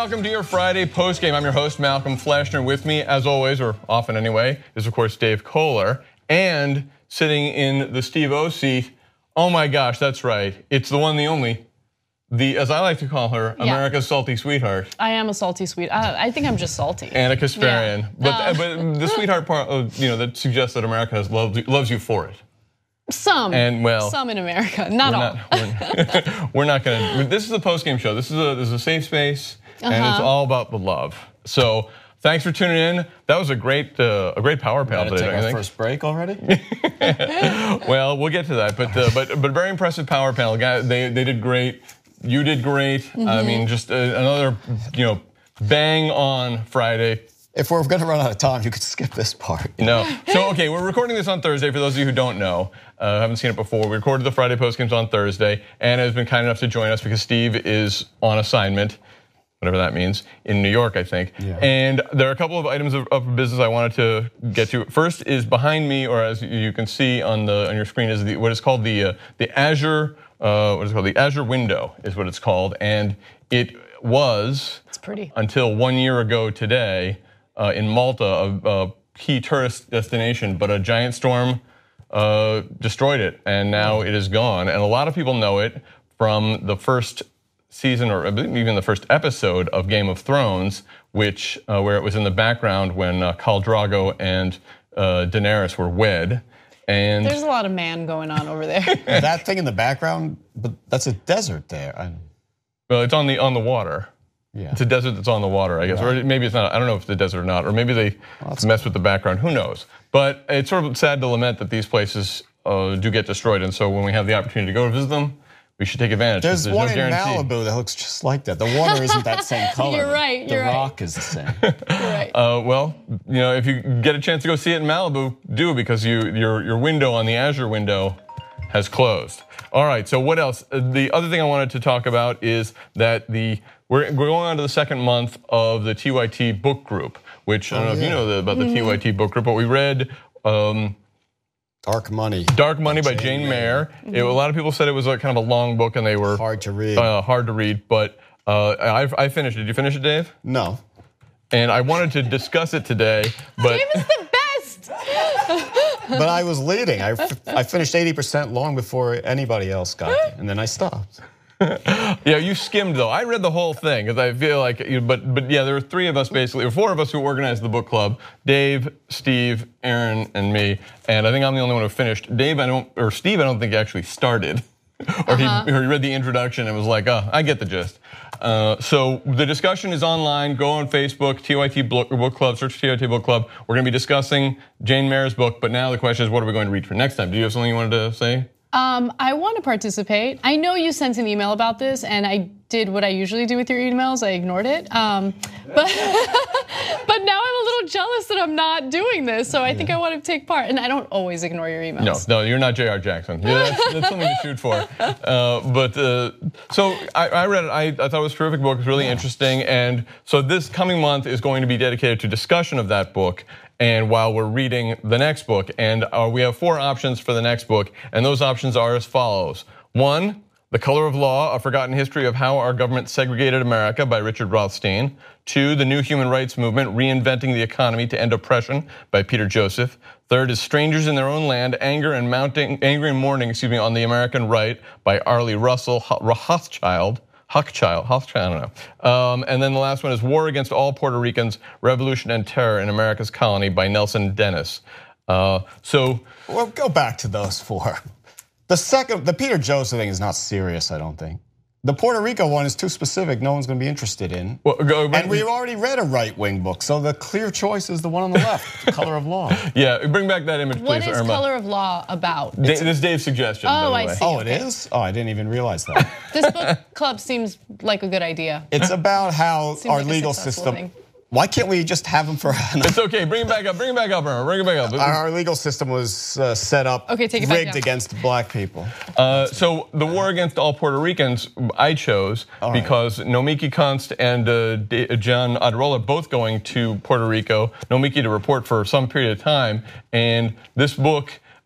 welcome to your Friday postgame. I'm your host, Malcolm Fleshner. With me, as always, or often anyway, is of course Dave Kohler. And sitting in the Steve O seat, oh my gosh, that's right. It's the one, the only, as I like to call her, America's salty sweetheart. I am a salty sweet. I think I'm just salty. Anna Kasparian. Yeah. But the sweetheart part, that suggests that America loves you for it. Some in America, not all. We're not going to. This is a post-game show. This is a safe space, and it's all about the love. So thanks for tuning in. That was a great power panel today. Take our first break already. Well, we'll get to that, but very impressive power panel. They did great. You did great. I mean, just another bang on Friday. If we're going to run out of time, you could skip this part. No. So, okay, we're recording this on Thursday. For those of you who don't know, haven't seen it before, we recorded the Friday postgames on Thursday. Anna has been kind enough to join us because Steve is on assignment, whatever that means, in New York, I think. Yeah. And there are a couple of items of business I wanted to get to. First is behind me, or as you can see on your screen, is what is called the Azure. The Azure window is what it's called, and it was. It's pretty. Until 1 year ago today. In Malta, a key tourist destination, but a giant storm destroyed it, and now it is gone. And a lot of people know it from the first season, or even the first episode of Game of Thrones, which where it was in the background when Khal Drogo and Daenerys were wed. And there's a lot of man going on over there. That thing in the background, but that's a desert there. Well, it's on the water. Yeah. It's a desert that's on the water, I guess. Right. Or maybe it's not. I don't know if it's a desert or not. Or maybe they mess with the background. Who knows? But it's sort of sad to lament that these places do get destroyed. And so when we have the opportunity to go visit them, we should take advantage. There's one in Malibu that looks just like that. The water isn't that same color. You're right. The rock is the same. You're right. Well, if you get a chance to go see it in Malibu, do, because your window on the Azure window has closed. All right. So what else? The other thing I wanted to talk about is that we're going on to the second month of the TYT book group, which I don't know if you know about the TYT book group, but we read Dark Money. Dark Money by Jane Mayer. A lot of people said it was kind of a long book and they were hard to read. But I finished it. Did you finish it, Dave? No. And I wanted to discuss it today, but Dave is the best. But I was leading. I finished 80% long before anybody else got there, and then I stopped. Yeah, you skimmed though. I read the whole thing because I feel like, but yeah, there were three of us basically, or four of us who organized the book club: Dave, Steve, Aaron, and me. And I think I'm the only one who finished. Steve, I don't think actually started, or he read the introduction and was like, "Oh, I get the gist." So the discussion is online. Go on Facebook, TYT Book Club, search TYT Book Club. We're going to be discussing Jane Mayer's book, but now the question is, what are we going to read for next time? Do you have something you wanted to say? I want to participate. I know you sent an email about this, and I did what I usually do with your emails. I ignored it. But now I'm a little jealous that I'm not doing this, so I think I want to take part. And I don't always ignore your emails. No, you're not J.R. Jackson. Yeah, that's something to shoot for. So I read it. I thought it was a terrific book. It was really interesting. And so this coming month is going to be dedicated to discussion of that book. And while we're reading the next book, and we have four options for the next book, and those options are as follows. 1, The Color of Law, A Forgotten History of How Our Government Segregated America by Richard Rothstein. 2, The New Human Rights Movement, Reinventing the Economy to End Oppression by Peter Joseph. 3rd is Strangers in Their Own Land, Angry and Mourning, on the American Right by Arlie Russell Hochschild, I don't know. And then the last one is War Against All Puerto Ricans, Revolution and Terror in America's Colony by Nelson Dennis. Well, go back to those four. The Peter Joseph thing is not serious, I don't think. The Puerto Rico one is too specific, no one's gonna be interested in. And we've already read a right-wing book, so the clear choice is the one on the left, The Color of Law. Yeah, bring back that image, please, What is Irma. Color of Law about? This is Dave's suggestion, by the way. I see. Oh, it is? Oh, I didn't even realize that. This book club seems like a good idea. It's about how our like a legal successful system... thing. Why can't we just have them for... It's okay, bring it back up, Irma, bring it back up. Our legal system was set up, take it back rigged down. against black people. So the War Against All Puerto Ricans, I chose because Nomiki Konst and John Adrola are both going to Puerto Rico, Nomiki to report for some period of time, and this book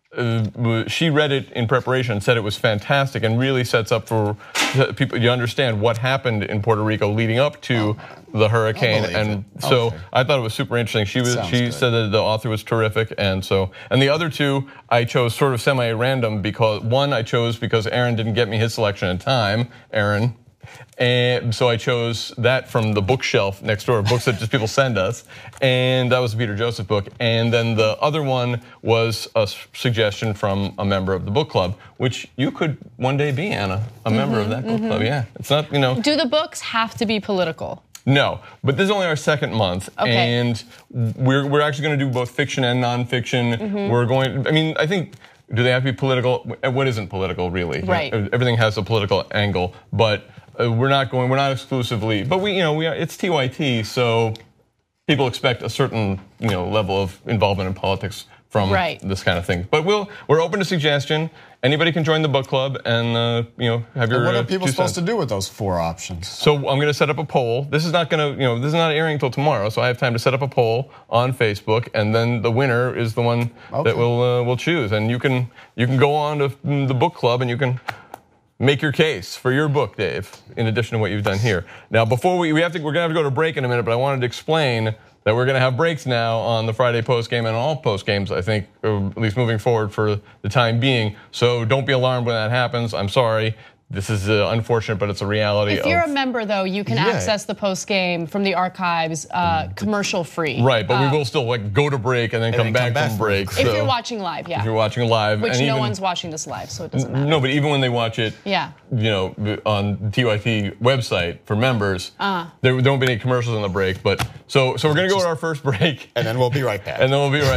she read it in preparation and said it was fantastic and really sets up for people. You understand what happened in Puerto Rico leading up to the hurricane, and so I thought it was super interesting. She said that the author was terrific, and the other two I chose sort of semi-random because one I chose because Aaron didn't get me his selection in time. Aaron. And so I chose that from the bookshelf next door, books that just people send us, and that was the Peter Joseph book. And then the other one was a suggestion from a member of the book club, which you could one day be, Anna, a member of that book club. Yeah, it's not, Do the books have to be political? No, but this is only our second month, and we're actually going to do both fiction and nonfiction. We're going. I mean, I think. Do they have to be political? What isn't political, really? Right. Everything has a political angle, but. We're not exclusively, but it's TYT, so people expect a certain level of involvement in politics from this kind of thing. But we're open to suggestion. Anybody can join the book club and have your. What are people supposed to do with those 4 options? So I'm going to set up a poll. This is not going to this is not airing until tomorrow, so I have time to set up a poll on Facebook, and then the winner is the one that we'll choose. And you can go on to the book club and you can. Make your case for your book, Dave, in addition to what you've done here. Now, before we're gonna have to go to break in a minute, but I wanted to explain that we're gonna have breaks now on the Friday post game and all post games, I think, at least moving forward for the time being. So don't be alarmed when that happens. I'm sorry. This is unfortunate, but it's a reality. If you're a member, though, you can access the post game from the archives, commercial free. Right, but we will still go to break and then come back from break. If you're watching live, yeah. If you're watching live, which no one's watching this live, so it doesn't matter. No, but even when they watch it, on TYT website for members, there don't be any commercials on the break. But so we're gonna go to our first break, and then we'll be right back.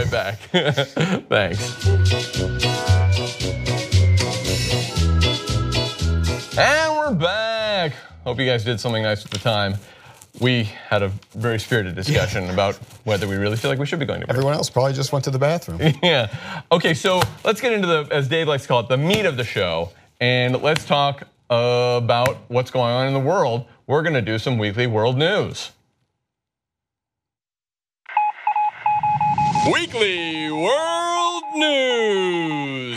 Thanks. And we're back. Hope you guys did something nice at the time. We had a very spirited discussion about whether we really feel like we should be going to break. Everyone else probably just went to the bathroom. Yeah. Okay, so let's get into as Dave likes to call it, the meat of the show. And let's talk about what's going on in the world. We're going to do some weekly world news. Weekly world news.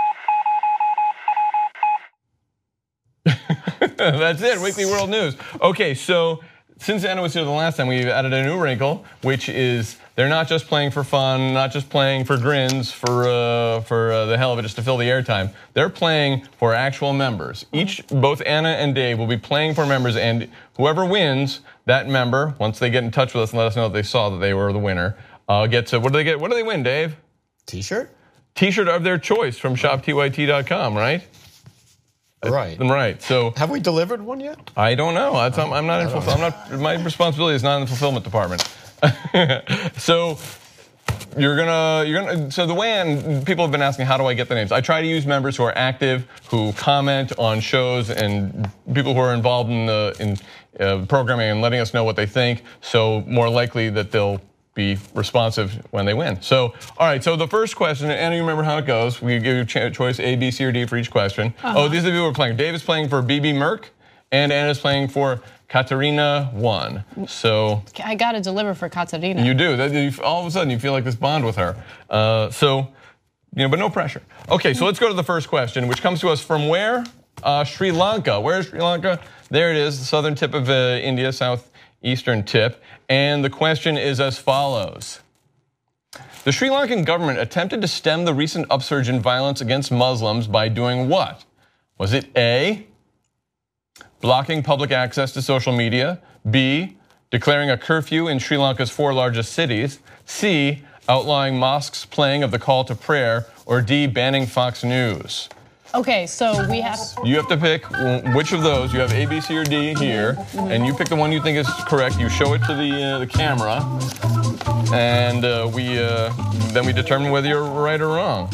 That's it, weekly world news. Okay, so since Anna was here the last time, we've added a new wrinkle, which is they're not just playing for fun, not just playing for grins, for the hell of it, just to fill the airtime. They're playing for actual members. Both Anna and Dave will be playing for members, and whoever wins, that member, once they get in touch with us and let us know that they saw that they were the winner, gets what do they get? What do they win, Dave? T-shirt? T-shirt of their choice from shoptyt.com, right? Right. So have we delivered one yet? I don't know. I'm not in fulfillment. My responsibility is not in the fulfillment department. So so the way people have been asking, how do I get the names? I try to use members who are active, who comment on shows, and people who are involved in programming and letting us know what they think. So more likely that they'll be responsive when they win. So, all right, so the first question, Anna, you remember how it goes. We give you a choice A, B, C, or D for each question. Oh, these are the people who are playing. Dave is playing for BB Merck, and Anna's playing for Katarina 1. So I gotta deliver for Katarina. You do. All of a sudden, you feel like this bond with her. But no pressure. Okay, so let's go to the first question, which comes to us from where? Sri Lanka. Where is Sri Lanka? There it is, the southern tip of India, southeastern tip. And the question is as follows. The Sri Lankan government attempted to stem the recent upsurge in violence against Muslims by doing what? Was it A, blocking public access to social media, B, declaring a curfew in Sri Lanka's 4 largest cities, C, outlawing mosques playing of the call to prayer, or D, banning Fox News? Okay, so we have. You have to pick which of those. You have A, B, C, or D here, and you pick the one you think is correct. You show it to the camera, and then we determine whether you're right or wrong.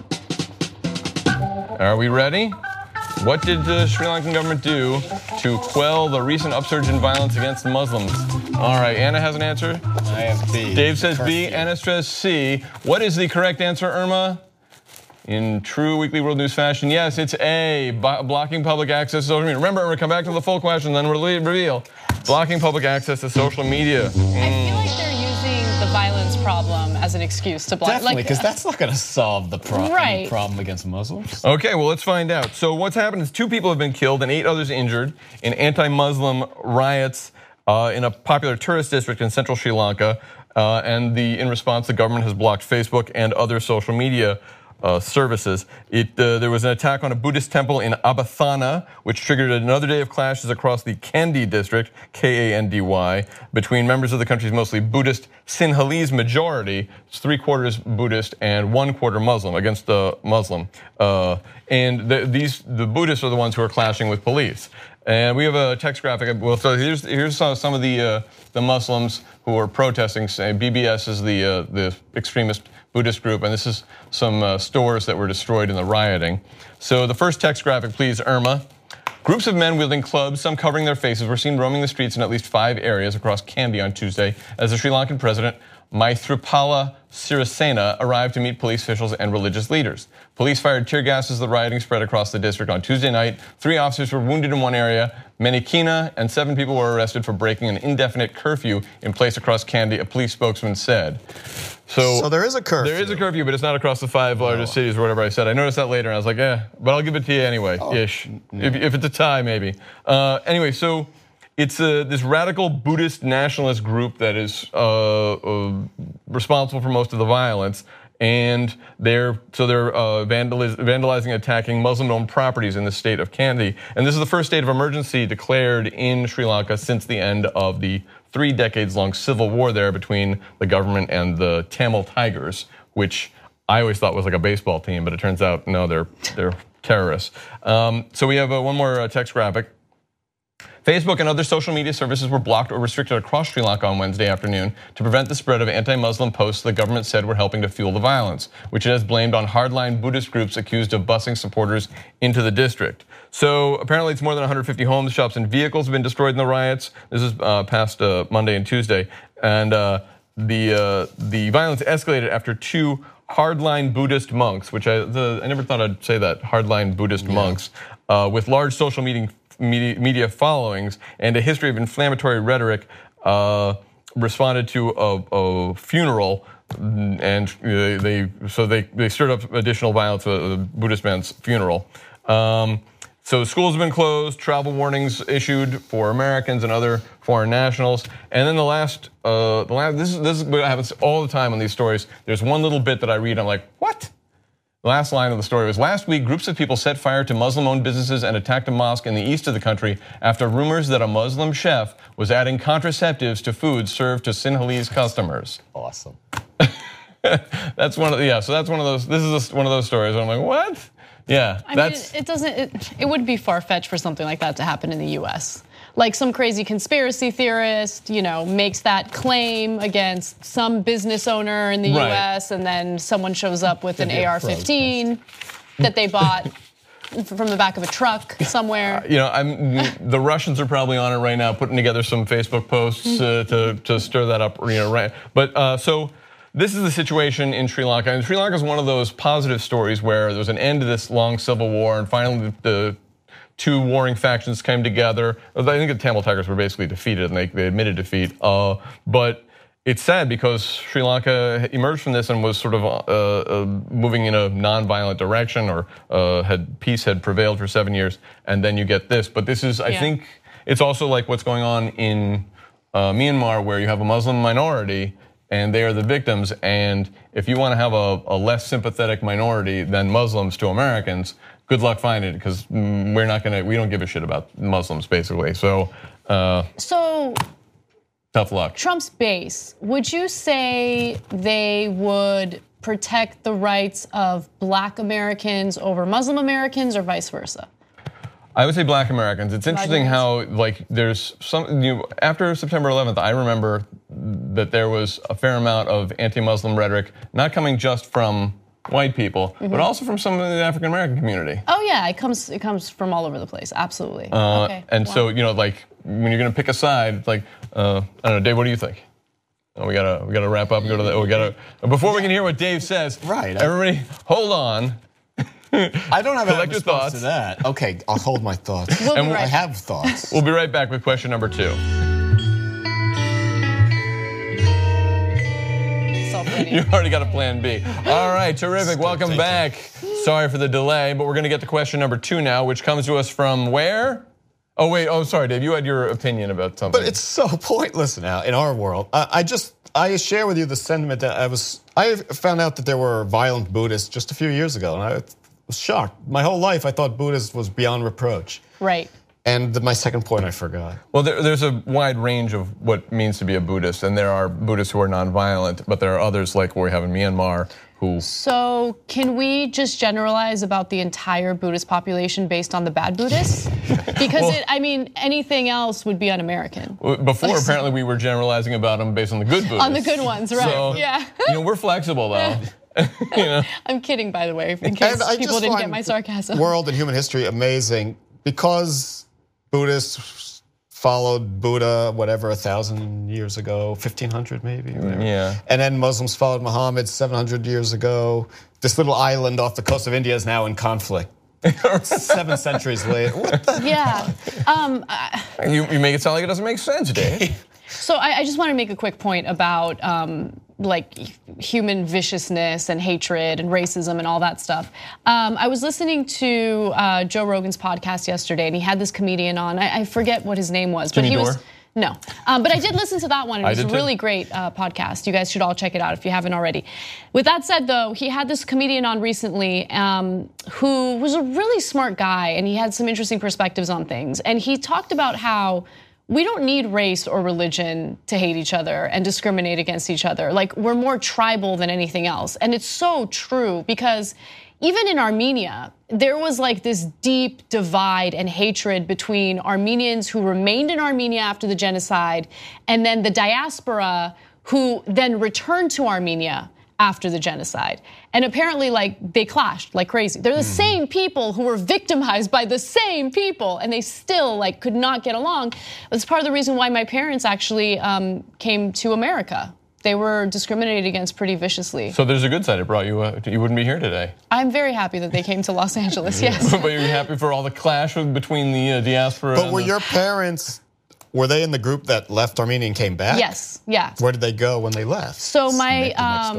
Are we ready? What did the Sri Lankan government do to quell the recent upsurge in violence against Muslims? All right, Anna has an answer. I have B. Dave says B. Anna says C. What is the correct answer, Irma? In true Weekly World News fashion, yes, it's A, blocking public access to social media. Remember, we'll come back to the full question, then we'll reveal. Blocking public access to social media. I feel like they're using the violence problem as an excuse to block. Definitely, because that's not going to solve the problem against Muslims. Okay, well, let's find out. So what's happened is 2 people have been killed and 8 others injured in anti-Muslim riots in a popular tourist district in central Sri Lanka. And in response, the government has blocked Facebook and other social media services. There was an attack on a Buddhist temple in Abathana, which triggered another day of clashes across the Kandy district, Kandy, between members of the country's mostly Buddhist Sinhalese majority. It's 3/4 Buddhist and 1/4 Muslim against the Muslim. And the Buddhists are the ones who are clashing with police. And we have a text graphic. Well, so here's some of the Muslims who are protesting. Say BBS is the extremist Buddhist group, and this is some stores that were destroyed in the rioting. So the first text graphic, please, Irma. Groups of men wielding clubs, some covering their faces, were seen roaming the streets in at least 5 areas across Kandy on Tuesday as the Sri Lankan president Maithripala Sirisena arrived to meet police officials and religious leaders. Police fired tear gas as the rioting spread across the district on Tuesday night. 3 officers were wounded in one area, Menikina, and 7 people were arrested for breaking an indefinite curfew in place across Kandy, a police spokesman said. So there is a curfew. There is a curfew, but it's not across the 5 largest cities or whatever I said. I noticed that later, and I was like, but I'll give it to you anyway, ish. If it's a tie, maybe. Anyway, so it's this radical Buddhist nationalist group that is responsible for most of the violence, and they're vandalizing, attacking Muslim-owned properties in the state of Kandy. And this is the first state of emergency declared in Sri Lanka since the end of the 3 decades-long civil war there between the government and the Tamil Tigers, which I always thought was like a baseball team, but it turns out no, they're terrorists. So we have one more text graphic. Facebook and other social media services were blocked or restricted across Sri Lanka on Wednesday afternoon to prevent the spread of anti-Muslim posts the government said were helping to fuel the violence, which it has blamed on hardline Buddhist groups accused of busing supporters into the district. So apparently it's more than 150 homes, shops, and vehicles have been destroyed in the riots. This is past Monday and Tuesday. And the violence escalated after 2 hardline Buddhist monks, which I never thought I'd say that, hardline Buddhist monks, with large social media followings and a history of inflammatory rhetoric, responded to a funeral, and they stirred up additional violence at the Buddhist man's funeral. So schools have been closed, travel warnings issued for Americans and other foreign nationals. And then this is what happens all the time on these stories. There's one little bit that I read, I'm like, what? The last line of the story was, last week, groups of people set fire to Muslim-owned businesses and attacked a mosque in the east of the country after rumors that a Muslim chef was adding contraceptives to food served to Sinhalese customers. Awesome. That's one of those. This is one of those stories where I'm like, what? Yeah, I mean, it would be far-fetched for something like that to happen in the US. Like some crazy conspiracy theorist, makes that claim against some business owner in the US, and then someone shows up with an AR-15 that they bought from the back of a truck somewhere. The Russians are probably on it right now, putting together some Facebook posts to stir that up, right? But so this is the situation in Sri Lanka, and Sri Lanka is one of those positive stories where there's an end to this long civil war, and finally the 2 warring factions came together. I think the Tamil Tigers were basically defeated, and they admitted defeat. But it's sad because Sri Lanka emerged from this and was sort of moving in a non-violent direction, or peace had prevailed for 7 years, and then you get this. But this is, I think, it's also like what's going on in Myanmar, where you have a Muslim minority, and they are the victims. And if you want to have a less sympathetic minority than Muslims to Americans, good luck finding it, because we don't give a shit about Muslims, basically. So tough luck. Trump's base, would you say they would protect the rights of Black Americans over Muslim Americans, or vice versa? I would say Black Americans. It's interesting how there's some, after September 11th, I remember that there was a fair amount of anti-Muslim rhetoric, not coming just from white people, but also from some of the African American community. Oh yeah, it comes from all over the place, absolutely. Okay. And so when you're going to pick a side, it's like I don't know, Dave, what do you think? We gotta wrap up and go to before we can hear what Dave says. Right. Everybody, hold on. I don't have a response to that. Okay, I'll hold my thoughts. I have thoughts. We'll be right back with question number 2. You already got a plan B. All right, terrific. Welcome back. Sorry for the delay, but we're going to get to question number 2 now, which comes to us from where? Oh, wait. Oh, sorry, Dave. You had your opinion about something. But it's so pointless now in our world. I share with you the sentiment that I found out that there were violent Buddhists just a few years ago, and I was shocked. My whole life, I thought Buddhist was beyond reproach. Right. And my second point, I forgot. Well, there's a wide range of what it means to be a Buddhist, and there are Buddhists who are nonviolent, but there are others like what we have in Myanmar who. So can we just generalize about the entire Buddhist population based on the bad Buddhists? Because anything else would be un-American. Before, apparently, we were generalizing about them based on the good Buddhists. On the good ones, right? So, yeah. We're flexible though. I'm kidding, by the way, in case people didn't get my sarcasm. World and human history amazing because Buddhists followed Buddha, 1,000 years ago, 1,500 maybe. Whatever. Yeah. And then Muslims followed Muhammad 700 years ago. This little island off the coast of India is now in conflict. 7 centuries later. What the hell? You make it sound like it doesn't make sense, Dave. So I just want to make a quick point about like human viciousness and hatred and racism and all that stuff. I was listening to Joe Rogan's podcast yesterday, and he had this comedian on. I forget what his name was, Jimmy but he Dore? was. No, but I did listen to that one. It was a really great podcast. You guys should all check it out if you haven't already. With that said, though, he had this comedian on recently who was a really smart guy, and he had some interesting perspectives on things. And he talked about how we don't need race or religion to hate each other and discriminate against each other. Like, we're more tribal than anything else. And it's so true because even in Armenia, there was like this deep divide and hatred between Armenians who remained in Armenia after the genocide and then the diaspora who then returned to Armenia after the genocide. And apparently, like, they clashed like crazy. They're the same people who were victimized by the same people, and they still like could not get along. That's part of the reason why my parents actually came to America. They were discriminated against pretty viciously. So there's a good side. It brought you. You wouldn't be here today. I'm very happy that they came to Los Angeles. Yes. But you're happy for all the clash between the diaspora. But were your parents? Were they in the group that left Armenia and came back? Yes, yeah. Where did they go when they left? So my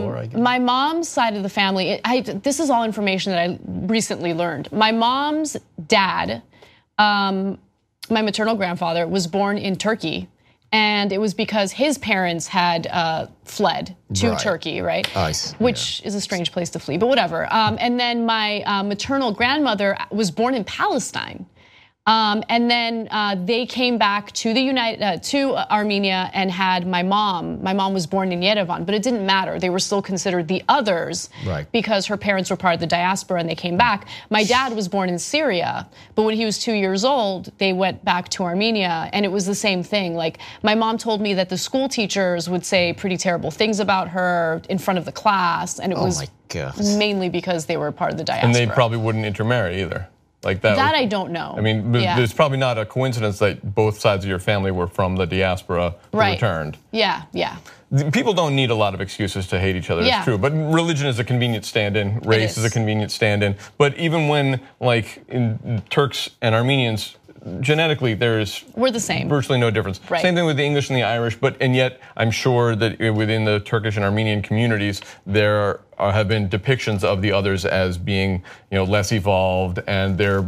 mom's side of the family, this is all information that I recently learned. My mom's dad, my maternal grandfather, was born in Turkey. And it was because his parents had fled to Turkey, right? Which is a strange place to flee, but whatever. And then my maternal grandmother was born in Palestine. And then they came back to to Armenia and had my mom. My mom was born in Yerevan, but it didn't matter. They were still considered the others because her parents were part of the diaspora and they came back. My dad was born in Syria, but when he was 2 years old, they went back to Armenia, and it was the same thing. Like, my mom told me that the school teachers would say pretty terrible things about her in front of the class, and it was mainly because they were part of the diaspora. And they probably wouldn't intermarry either. Like that I don't know. I mean, there's probably not a coincidence that both sides of your family were from the diaspora who returned. Yeah. People don't need a lot of excuses to hate each other, it's true. But religion is a convenient stand-in, race is a convenient stand-in. But even when, like, in Turks and Armenians, genetically we're the same. Virtually no difference. Same thing with the English and the Irish, and yet I'm sure that within the Turkish and Armenian communities, there have been depictions of the others as being, less evolved, and they're,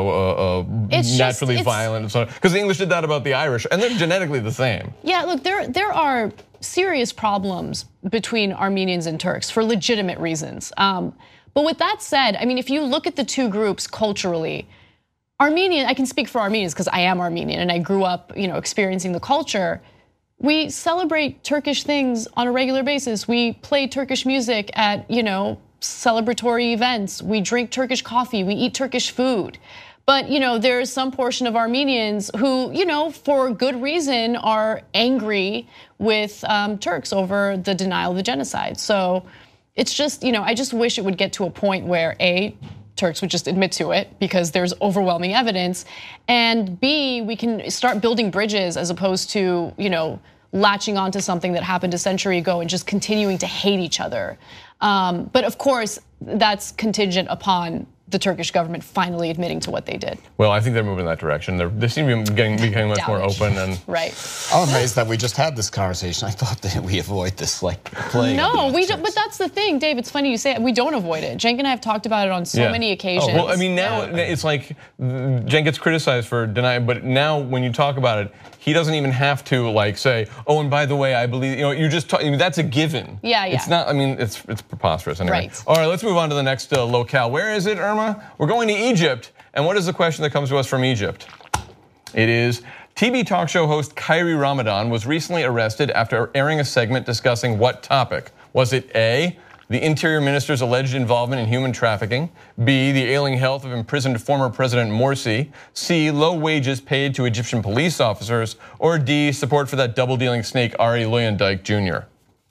naturally violent and so on. Because the English did that about the Irish, and they're genetically the same. Yeah, look, there are serious problems between Armenians and Turks for legitimate reasons. But with that said, I mean, if you look at the two groups culturally, Armenian, I can speak for Armenians because I am Armenian and I grew up, experiencing the culture. We celebrate Turkish things on a regular basis. We play Turkish music at, celebratory events. We drink Turkish coffee. We eat Turkish food. But, there is some portion of Armenians who, for good reason are angry with Turks over the denial of the genocide. So it's just, I just wish it would get to a point where Turks would just admit to it because there's overwhelming evidence, and B, we can start building bridges as opposed to, latching onto something that happened a century ago and just continuing to hate each other. But of course, that's contingent upon the Turkish government finally admitting to what they did. Well, I think they're moving in that direction. They seem to be becoming much more open. And right. I'm amazed that we just had this conversation. I thought that we avoid this like plague. No, we don't. But that's the thing, Dave. It's funny you say it. We don't avoid it. Cenk and I have talked about it on so many occasions. Well, I mean, now it's like Cenk gets criticized for denying, but now when you talk about it, he doesn't even have to like say, "Oh, and by the way, I believe." You just talk, that's a given. Yeah. It's not. I mean, it's preposterous anyway. Right. All right, let's move on to the next locale. Where is it, Irma? We're going to Egypt. And what is the question that comes to us from Egypt? It is TV talk show host Kyrie Ramadan was recently arrested after airing a segment discussing what topic? Was it A, the Interior Minister's alleged involvement in human trafficking, B, the ailing health of imprisoned former President Morsi, C, low wages paid to Egyptian police officers, or D, support for that double-dealing snake Ari Luyendijk Jr.?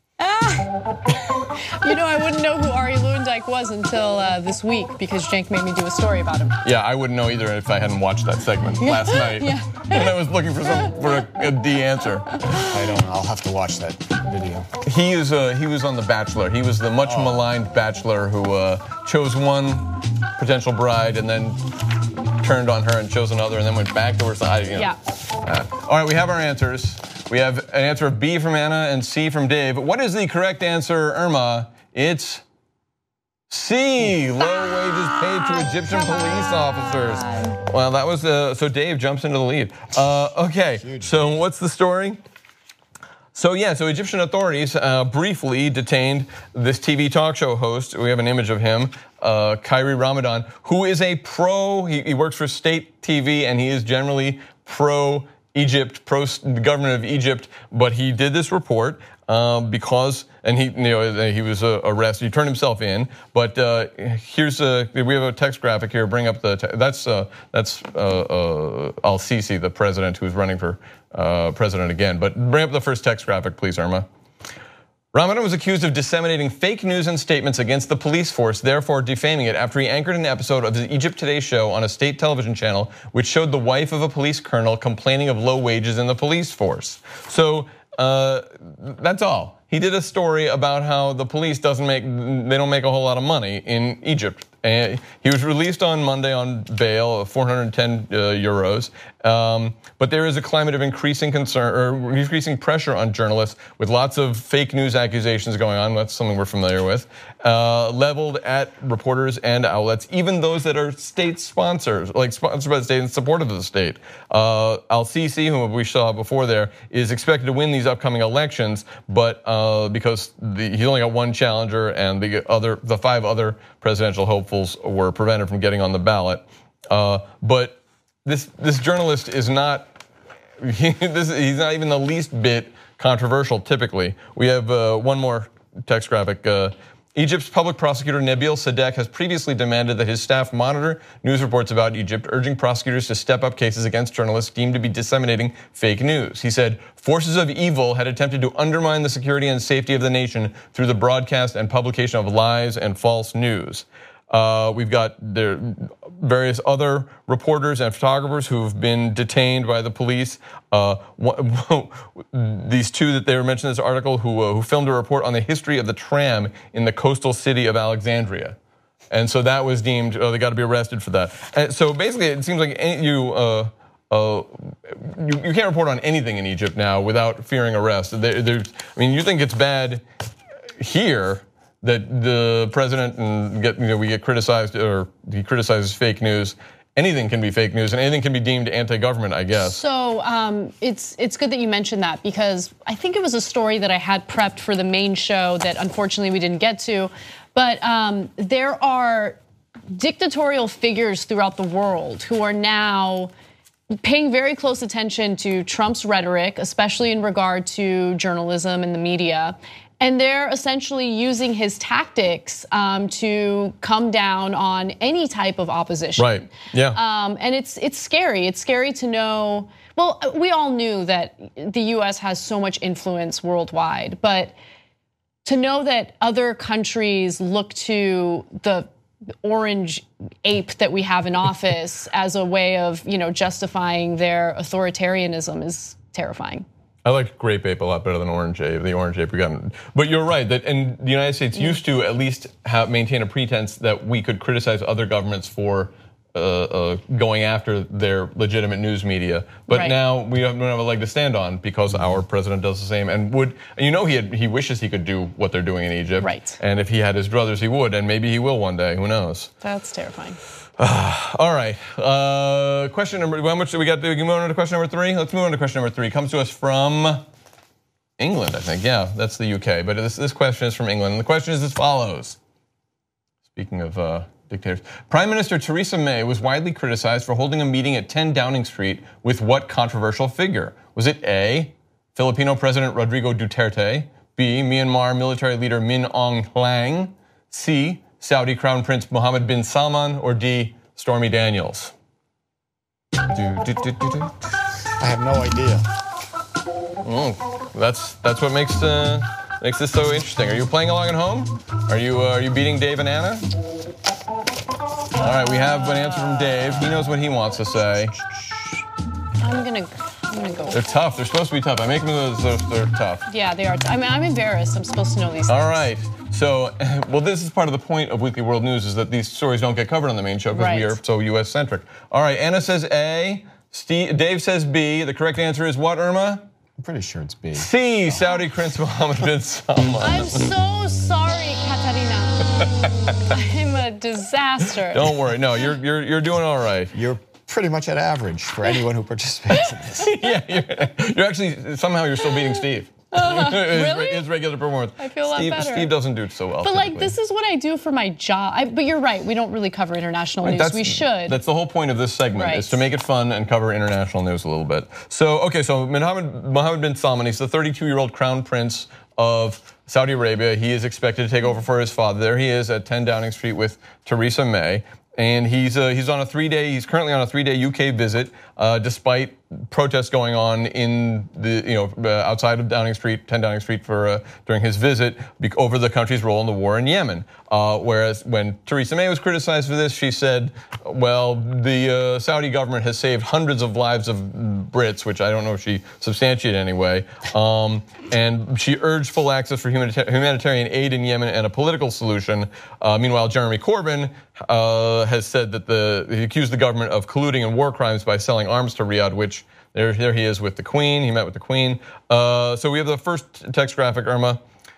I wouldn't know who Ari Luyendijk was until this week because Cenk made me do a story about him. Yeah, I wouldn't know either if I hadn't watched that segment last night. And I was looking for a D answer. I don't know. I'll have to watch that video. He was on The Bachelor. He was the much maligned bachelor who chose one potential bride and then turned on her and chose another and then went back to her side. All right, we have our answers. We have an answer of B from Anna and C from Dave. What is the correct answer, Irma? It's C, low wages paid to Egyptian police officers. Well, that was so Dave jumps into the lead. Okay, so what's the story? So Egyptian authorities briefly detained this TV talk show host. We have an image of him, Kyrie Ramadan, who is a he works for state TV and he is generally pro-Egypt, the government of Egypt, but he did this report because, and he was arrested. He turned himself in. But here's we have a text graphic here. Bring up that's Al-Sisi, the president who's running for president again. But bring up the first text graphic, please, Irma. Ramadan was accused of disseminating fake news and statements against the police force, therefore defaming it, after he anchored an episode of the Egypt Today show on a state television channel, which showed the wife of a police colonel complaining of low wages in the police force. So that's all. He did a story about how the police don't make a whole lot of money in Egypt. And he was released on Monday on bail of 410 euros. But there is a climate of increasing concern or increasing pressure on journalists with lots of fake news accusations going on. That's something we're familiar with, leveled at reporters and outlets, even those that are state sponsors, like sponsored by the state and supportive of the state. Al-Sisi, whom we saw before there, is expected to win these upcoming elections, but because he's only got one challenger and the 5 other presidential hopefuls were prevented from getting on the ballot. But this journalist is not, he's not even the least bit controversial typically. We have one more text graphic. Egypt's public prosecutor Nabil Sadek has previously demanded that his staff monitor news reports about Egypt, urging prosecutors to step up cases against journalists deemed to be disseminating fake news. He said forces of evil had attempted to undermine the security and safety of the nation through the broadcast and publication of lies and false news. We've got there various other reporters and photographers who've been detained by the police. These 2 that they were mentioned in this article who filmed a report on the history of the tram in the coastal city of Alexandria. And so that was deemed, they got to be arrested for that. And so basically it seems like you can't report on anything in Egypt now without fearing arrest. You think it's bad here that the president we get criticized, or he criticizes fake news. Anything can be fake news and anything can be deemed anti-government, I guess. So it's good that you mentioned that, because I think it was a story that I had prepped for the main show that unfortunately we didn't get to. But there are dictatorial figures throughout the world who are now paying very close attention to Trump's rhetoric, especially in regard to journalism and the media. And they're essentially using his tactics to come down on any type of opposition. Right. Yeah. And it's scary. It's scary to know. Well, we all knew that the U.S. has so much influence worldwide, but to know that other countries look to the orange ape that we have in office as a way of justifying their authoritarianism is terrifying. I like grape ape a lot better than orange ape. The orange ape we got, but you're right that and the United States used to at least maintain a pretense that we could criticize other governments for going after their legitimate news media, but now we don't have a leg to stand on because our president does the same and would. He wishes he could do what they're doing in Egypt, right? And if he had his druthers, he would, and maybe he will one day. Who knows? That's terrifying. All right. Question number. How much do we got? We can move on to question number 3. Let's move on to question number 3. Comes to us from England, I think. Yeah, that's the UK. But this question is from England. And the question is as follows. Speaking of dictators, Prime Minister Theresa May was widely criticized for holding a meeting at 10 Downing Street with what controversial figure? Was it A, Filipino President Rodrigo Duterte, B, Myanmar military leader Min Aung Hlaing, C, Saudi Crown Prince Mohammed bin Salman, or D, Stormy Daniels? I have no idea. Oh, that's what makes this so interesting. Are you playing along at home? Are you beating Dave and Anna? All right, we have an answer from Dave. He knows what he wants to say. I'm gonna go. They're tough. They're supposed to be tough. I make them they're tough. Yeah, they are. I'm embarrassed. I'm supposed to know these things. All right. So, well, this is part of the point of Weekly World News is that these stories don't get covered on the main show because we are so U.S.-centric. All right, Anna says A. Dave says B. The correct answer is what, Irma? I'm pretty sure it's B. C. Saudi Prince Mohammed bin Salman. I'm so sorry, Katarina. I'm a disaster. Don't worry. No, you're doing all right. You're pretty much at average for anyone who participates in this. Yeah, you're actually somehow you're still beating Steve. Really? His regular performance. I feel a lot better. Steve doesn't do so well. But like, this is what I do for my job. But you're right. We don't really cover international news. We should. That's the whole point of this segment is to make it fun and cover international news a little bit. So, okay, so Mohammed bin Salman, he's the 32-year-old crown prince of Saudi Arabia. He is expected to take over for his father. There he is at 10 Downing Street with Theresa May. And he's on a 3-day. He's currently on a 3-day UK visit, despite protests going on in the outside of Downing Street, 10 Downing Street during his visit over the country's role in the war in Yemen. Whereas when Theresa May was criticized for this, she said, "Well, the Saudi government has saved hundreds of lives of Brits," which I don't know if she substantiated anyway. And she urged full access for humanitarian aid in Yemen and a political solution. Meanwhile, Jeremy Corbyn has said that he accused the government of colluding in war crimes by selling arms to Riyadh, which there he is with the Queen. He met with the Queen. So we have the first text graphic, Irma.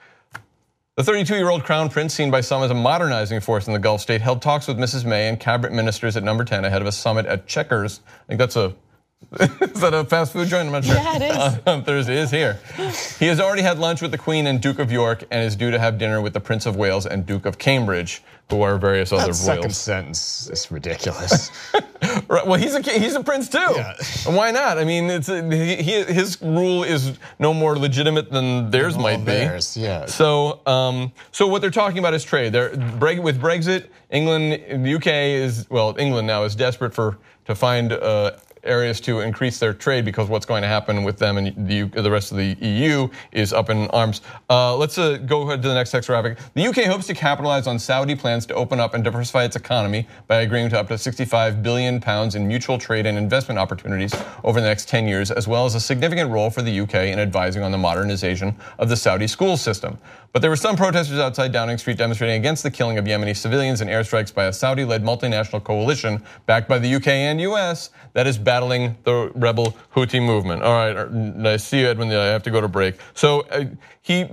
The 32-year-old crown prince, seen by some as a modernizing force in the Gulf state, held talks with Mrs. May and cabinet ministers at number 10 ahead of a summit at Checkers. I think that's is that a fast food joint? I'm not sure. Yeah, it is. On Thursday, it is here. He has already had lunch with the Queen and Duke of York and is due to have dinner with the Prince of Wales and Duke of Cambridge, who are various other royals. That second sentence is ridiculous. Right, well, he's a prince too. Yeah. Why not? I mean, his rule is no more legitimate than theirs might be. Theirs, yeah. So what they're talking about is trade. With Brexit, the UK England now is desperate to find areas to increase their trade because what's going to happen with them and the rest of the EU is up in arms. Let's go ahead to the next text graphic. The UK hopes to capitalize on Saudi plans to open up and diversify its economy by agreeing to up to £65 billion in mutual trade and investment opportunities over the next 10 years, as well as a significant role for the UK in advising on the modernization of the Saudi school system. But there were some protesters outside Downing Street demonstrating against the killing of Yemeni civilians and airstrikes by a Saudi-led multinational coalition backed by the UK and US that is battling the rebel Houthi movement. All right, I see you, Edwin. I have to go to break. So okay,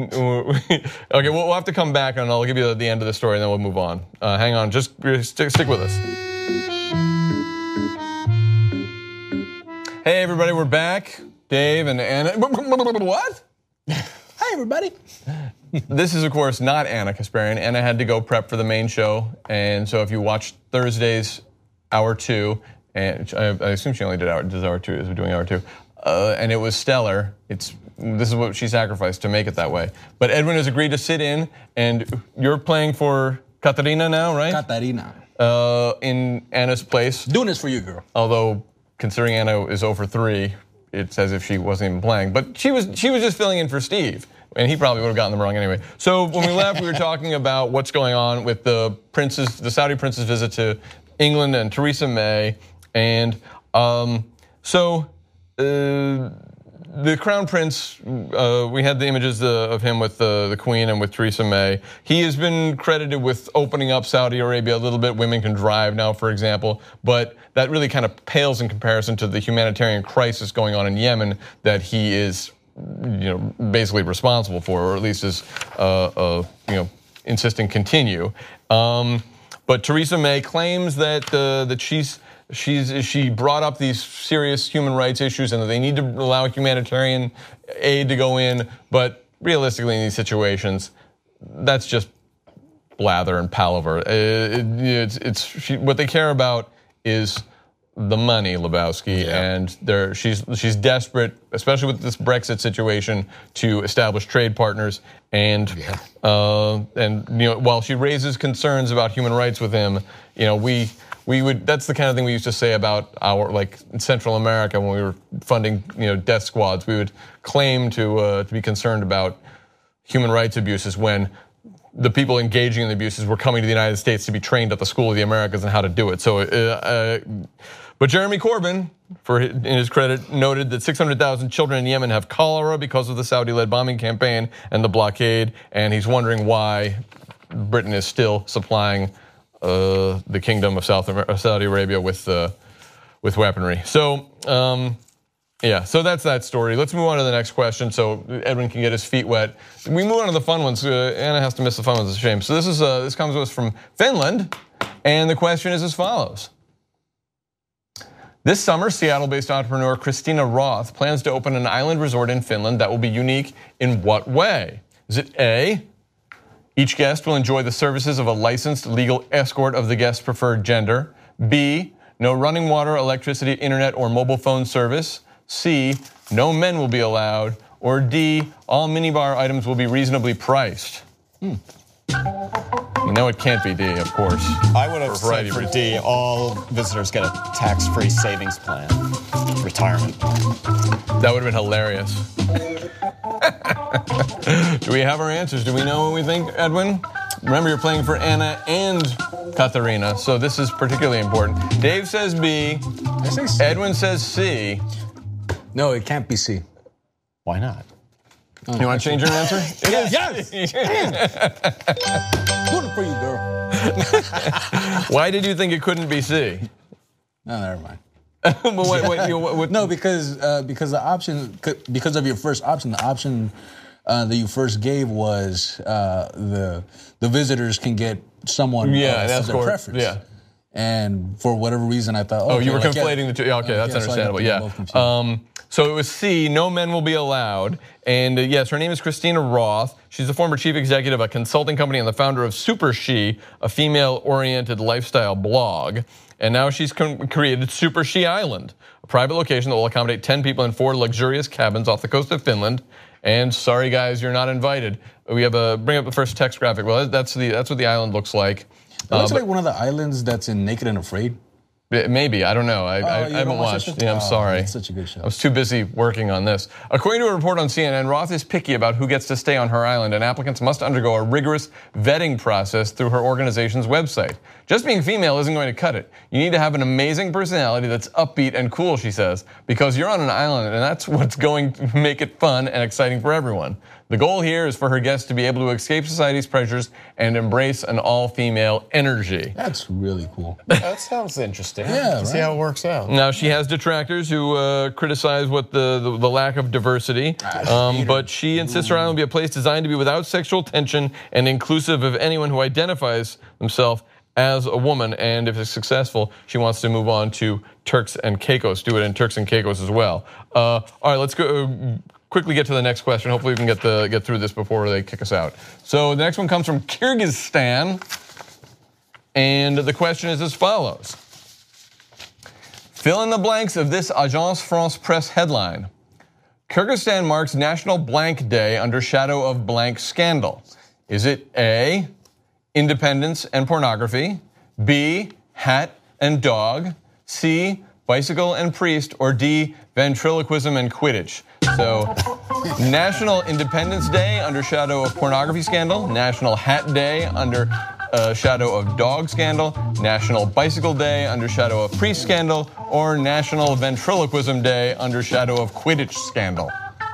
we'll have to come back and I'll give you the end of the story and then we'll move on. Hang on, just stick with us. Hey everybody, we're back. Dave and Anna. What? Hi everybody. This is, of course, not Anna Kasparian. Anna had to go prep for the main show, and so if you watched Thursday's Hour 2, and I assume she only does Hour 2, is doing Hour 2, and it was stellar. This is what she sacrificed to make it that way. But Edwin has agreed to sit in, and you're playing for Katarina now, right? Katarina. In Anna's place. Doing this for you, girl. Although, considering Anna is 0-3, it's as if she wasn't even playing. But she was just filling in for Steve. And he probably would have gotten them wrong anyway. So when we left, we were talking about what's going on with the Saudi prince's visit to England and Theresa May. And the Crown Prince, we had the images of him with the Queen and with Theresa May. He has been credited with opening up Saudi Arabia a little bit. Women can drive now, for example, but that really kind of pales in comparison to the humanitarian crisis going on in Yemen that he is, basically responsible for, or at least is, insisting continue. But Theresa May claims that she brought up these serious human rights issues and that they need to allow humanitarian aid to go in. But realistically, in these situations, that's just blather and palaver. What they care about is the money, Lebowski, and she's desperate, especially with this Brexit situation, to establish trade partners. And while she raises concerns about human rights with him, we would. That's the kind of thing we used to say about our, like in Central America when we were funding death squads. We would claim to be concerned about human rights abuses when the people engaging in the abuses were coming to the United States to be trained at the School of the Americas on how to do it. So, but Jeremy Corbyn, in his credit, noted that 600,000 children in Yemen have cholera because of the Saudi-led bombing campaign and the blockade, and he's wondering why Britain is still supplying the Kingdom of Saudi Arabia with weaponry. So, so that's that story. Let's move on to the next question so Edwin can get his feet wet. We move on to the fun ones. Anna has to miss the fun ones, it's a shame. So this comes to us from Finland, and the question is as follows. This summer, Seattle-based entrepreneur Christina Roth plans to open an island resort in Finland that will be unique in what way? Is it A, each guest will enjoy the services of a licensed legal escort of the guest's preferred gender? B, no running water, electricity, internet, or mobile phone service? C, no men will be allowed? Or D, all minibar items will be reasonably priced? No, it can't be D, of course. I would have said for D, all visitors get a tax-free savings plan, retirement. That would have been hilarious. Do we have our answers? Do we know what we think, Edwin? Remember, you're playing for Anna and Katharina, so this is particularly important. Dave says B. I say C. Edwin says C. No, it can't be C. Why not? You want to change your answer? Yes. Good for you, girl. Why did you think it couldn't be C? No, never mind. No, because the option, because of your first option, the option that you first gave was the visitors can get someone of their preference. Yeah. And for whatever reason, I thought, you were conflating the two. Yeah, okay, that's understandable. Yeah. So it was C, no men will be allowed. And yes, her name is Christina Roth. She's the former chief executive of a consulting company and the founder of Super She, a female-oriented lifestyle blog. And now she's created Super She Island, a private location that will accommodate 10 people in 4 luxurious cabins off the coast of Finland. And sorry guys, you're not invited. We have bring up the first text graphic. Well, that's what the island looks like. It looks like one of the islands that's in Naked and Afraid. Maybe, I don't know. I haven't watched. Yeah, I'm sorry. It's such a good show. I was too busy working on this. According to a report on CNN, Roth is picky about who gets to stay on her island, and applicants must undergo a rigorous vetting process through her organization's website. Just being female isn't going to cut it. You need to have an amazing personality that's upbeat and cool, she says, because you're on an island, and that's what's going to make it fun and exciting for everyone. The goal here is for her guests to be able to escape society's pressures and embrace an all-female energy. That's really cool. That sounds interesting. Yeah, see how it works out. Now she has detractors who criticize what the lack of diversity, but she insists her island will be a place designed to be without sexual tension and inclusive of anyone who identifies themselves as a woman. And if it's successful, she wants to move on to Turks and Caicos, do it in Turks and Caicos as well. All right, let's go. Quickly get to the next question. Hopefully we can get through this before they kick us out. So the next one comes from Kyrgyzstan, and the question is as follows. Fill in the blanks of this Agence France Presse headline. Kyrgyzstan marks National Blank Day under shadow of blank scandal. Is it A, independence and pornography, B, hat and dog, C, bicycle and priest, or D, ventriloquism and Quidditch? So, National Independence Day under shadow of pornography scandal, National Hat Day under shadow of dog scandal, National Bicycle Day under shadow of priest scandal, or National Ventriloquism Day under shadow of Quidditch scandal?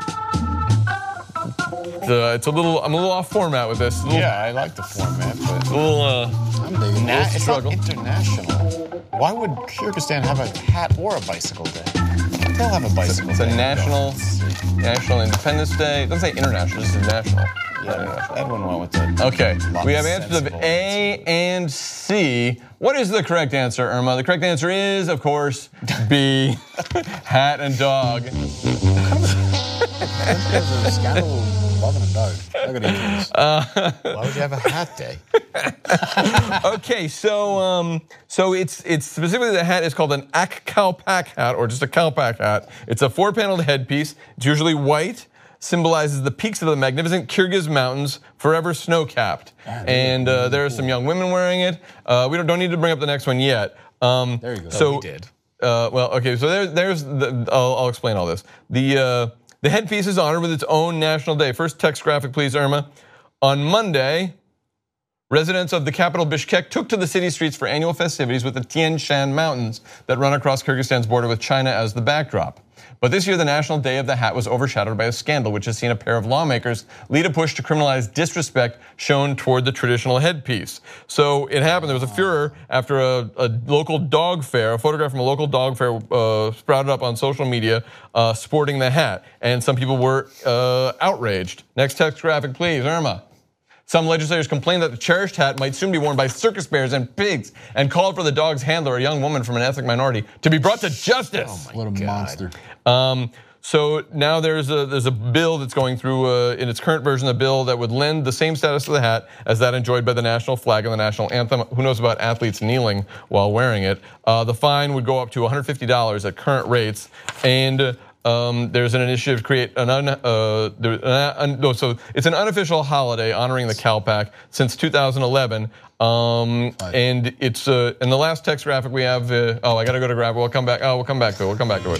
It's I'm a little off format with this. Yeah, I like the format, but a little, it's not international. Why would Kyrgyzstan have a hat or a bicycle day? They'll have a bicycle day. It's a national Independence Day. It doesn't say international, this is national. Yeah, Edwin went with that. Okay, we have answers of A and C. What is the correct answer, Irma? The correct answer is, of course, B, hat and dog. Why would you have a hat day? Okay, so it's specifically the hat is called an Ak-Kalpak hat, or just a Kalpak hat. It's a 4-paneled headpiece. It's usually white, symbolizes the peaks of the magnificent Kyrgyz mountains, forever snow-capped. And there are some young women wearing it. We don't need to bring up the next one yet. There you go. So we did. Well, okay. So there's I'll explain all this. The headpiece is honored with its own national day. First text graphic, please, Irma. On Monday, residents of the capital Bishkek took to the city streets for annual festivities with the Tian Shan Mountains that run across Kyrgyzstan's border with China as the backdrop. But this year, the National Day of the Hat was overshadowed by a scandal which has seen a pair of lawmakers lead a push to criminalize disrespect shown toward the traditional headpiece. So it happened, there was a furor after a local dog fair, a photograph from a local dog fair sprouted up on social media sporting the hat. And some people were outraged. Next text graphic, please, Irma. Some legislators complained that the cherished hat might soon be worn by circus bears and pigs, and called for the dog's handler, a young woman from an ethnic minority, to be brought to justice. Oh my God. What a monster. So now there's a bill that's going through in its current version, a bill that would lend the same status to the hat as that enjoyed by the national flag and the national anthem. Who knows about athletes kneeling while wearing it? The fine would go up to $150 at current rates, and there's an initiative to create so it's an unofficial holiday honoring the Kalpak since 2011. And it's in the last text graphic we have. I gotta go to grab it. We'll come back. We'll come back to it.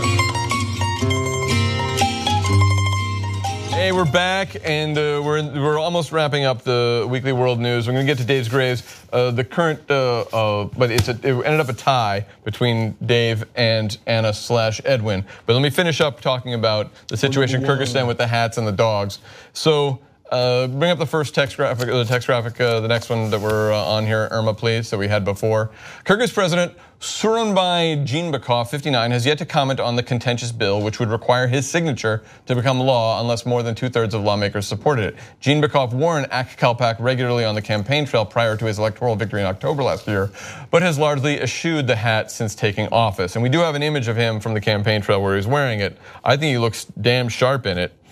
Hey, we're back, and we're almost wrapping up the weekly world news. We're going to get to Dave's Graves. The current, but it ended up a tie between Dave and Anna/Edwin. But let me finish up talking about the situation in Kyrgyzstan with the hats and the dogs. So bring up the first text graphic, the next one that we're on here, Irma, please, that we had before. Kyrgyz President Sooronbay Jeenbekov, 59, has yet to comment on the contentious bill, which would require his signature to become law unless more than 2/3 of lawmakers supported it. Jeenbekov wore an Ak-Kalpak regularly on the campaign trail prior to his electoral victory in October last year, but has largely eschewed the hat since taking office. And we do have an image of him from the campaign trail where he's wearing it. I think he looks damn sharp in it.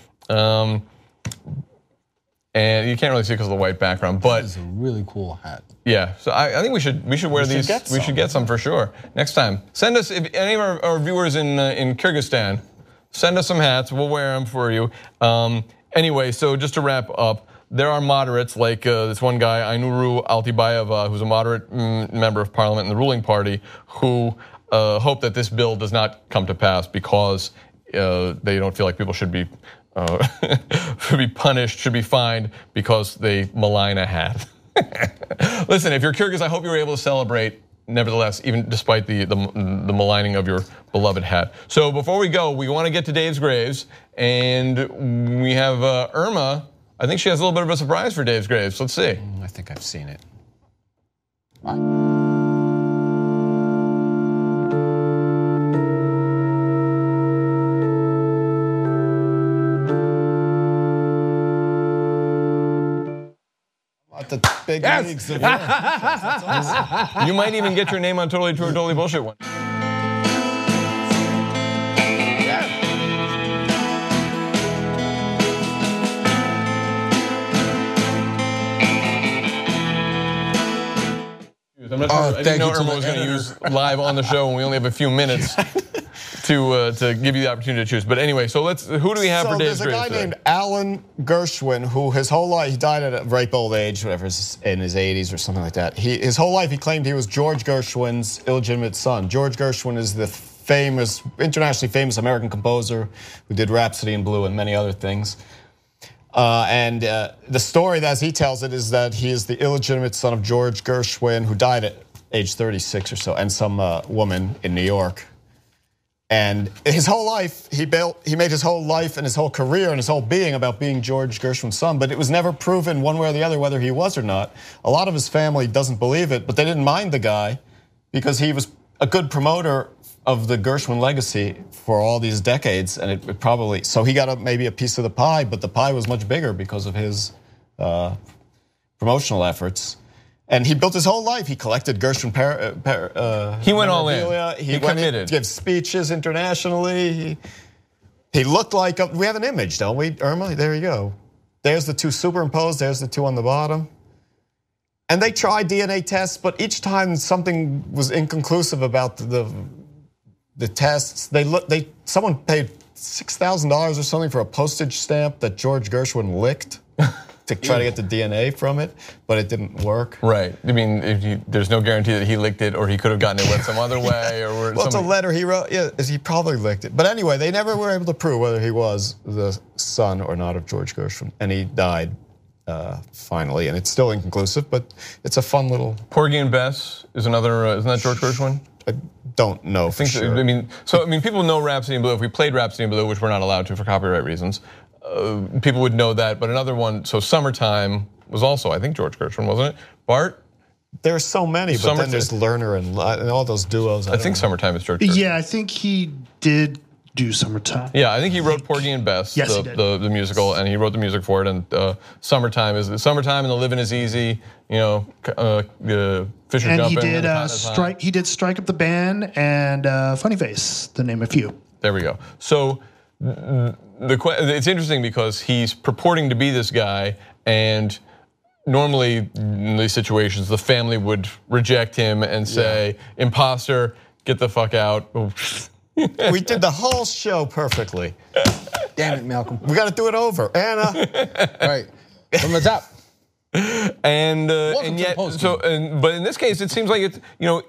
And you can't really see because of the white background, but it's a really cool hat. Yeah, so I think we should wear these. We should get some for sure next time. Send us, if any of our viewers in Kyrgyzstan, send us some hats. We'll wear them for you. Anyway, so just to wrap up, there are moderates like this one guy, Ainuru Altybayeva, who's a moderate member of parliament in the ruling party, who hope that this bill does not come to pass because they don't feel like people should be punished, should be fined because they malign a hat. Listen, if you're Kyrgyz, I hope you were able to celebrate, nevertheless, even despite the maligning of your beloved hat. So before we go, we want to get to Dave's Graves, and we have Irma. I think she has a little bit of a surprise for Dave's Graves. Let's see. I think I've seen it. The big leagues of That's awesome. You might even get your name on Totally True or Totally Bullshit one. I'm not sure. I didn't know Irma was going to use live on the show, and we only have a few minutes to give you the opportunity to choose. But anyway, so who do we have for Dave's Graves? There's a guy named Alan Gershwin who his whole life, he died at a ripe old age, whatever, in his 80s or something like that. His whole life he claimed he was George Gershwin's illegitimate son. George Gershwin is the internationally famous American composer who did Rhapsody in Blue and many other things. The story as he tells it is that he is the illegitimate son of George Gershwin, who died at age 36 or so, and some woman in New York. And his whole life, he made his whole life and his whole career and his whole being about being George Gershwin's son, but it was never proven one way or the other whether he was or not. A lot of his family doesn't believe it, but they didn't mind the guy because he was a good promoter of the Gershwin legacy for all these decades, and it probably, so he got maybe a piece of the pie, but the pie was much bigger because of his promotional efforts. And he built his whole life. He collected Gershwin. He went all in. He committed. To give speeches internationally. He looked like we have an image, don't we, Irma? There you go. There's the two superimposed. There's the two on the bottom. And they tried DNA tests, but each time something was inconclusive about the tests. Someone paid $6,000 or something for a postage stamp that George Gershwin licked. To try to get the DNA from it, but it didn't work. Right. I mean, there's no guarantee that he licked it or he could have gotten it some other way. Or well, it's a letter he wrote. Yeah, he probably licked it. But anyway, they never were able to prove whether he was the son or not of George Gershwin. And he died finally, and it's still inconclusive, but it's a fun little... Porgy and Bess is another, isn't that George Gershwin? I don't know for sure. People know Rhapsody in Blue. If we played Rhapsody in Blue, which we're not allowed to for copyright reasons, people would know that, but another one, so Summertime was also, I think, George Gershwin, wasn't it? Bart? There's so many, but then there's Lerner and all those duos. I think Summertime is George Gershwin. Yeah, I think he did do Summertime. Yeah, I think he wrote Porgy and Bess, yes, the musical, and he wrote the music for it. And Summertime and the Living is Easy. The Fisher and Jumping. And he did Strike Up the Band and Funny Face, to name a few. There we go. So it's interesting because he's purporting to be this guy, and normally in these situations, the family would reject him and say, "Imposter, get the fuck out." We did the whole show perfectly. Damn it, Malcolm. We got to do it over, Anna. All right, from the top. And yet, but in this case, it seems like it's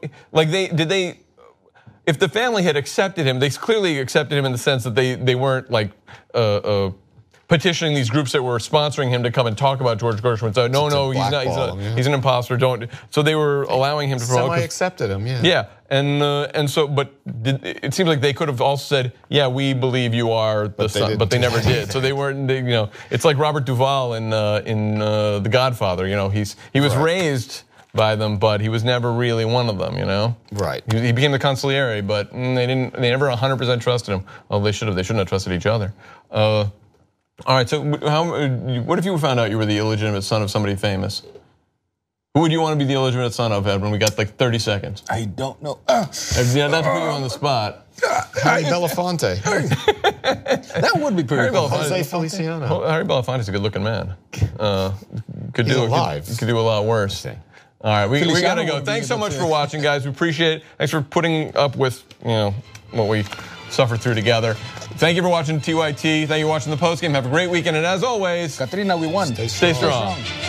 if the family had accepted him, they clearly accepted him in the sense that they weren't like petitioning these groups that were sponsoring him to come and talk about George Gershwin. So no, he's not. He's an imposter. Don't. So they were allowing him to promote. I accepted him. Yeah. Yeah, and so, but it seems like they could have also said, yeah, we believe you are the son, but they never did. So they weren't. It's like Robert Duvall in The Godfather. He was raised by them, but he was never really one of them, Right. He became the consigliere, but they never 100% trusted him. Well, they shouldn't have trusted each other. All right, so what if you found out you were the illegitimate son of somebody famous? Who would you want to be the illegitimate son of, Edwin? We got like 30 seconds. I don't know. Not to put you on the spot. Harry Belafonte. That would be pretty cool. Jose Feliciano. Harry Belafonte's a good-looking man. Could do a lot worse. Okay. All right, we got to go. Thanks so much for watching, guys. We appreciate it. Thanks for putting up with what we suffered through together. Thank you for watching TYT. Thank you for watching the postgame. Have a great weekend, and as always, Katrina, we won. Stay strong.